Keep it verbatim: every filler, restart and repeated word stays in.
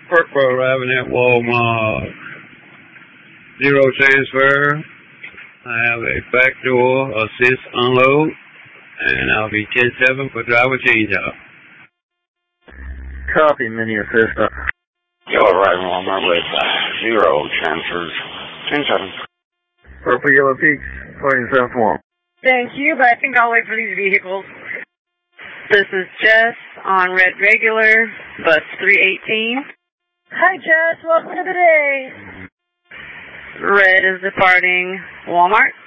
Purple arriving at Walmart. Zero transfer. I have a backdoor assist unload. And I'll be ten seven for driver change-up. Copy, mini assist. Yellow arriving Walmart with uh, zero transfers. ten seven. Purple Yellow Peaks, pointing south one. Thank you, but I think I'll wait for these vehicles. This is Jess on Red Regular, bus three eighteen. Hi, Jess. Welcome to the day. Red is departing Walmart.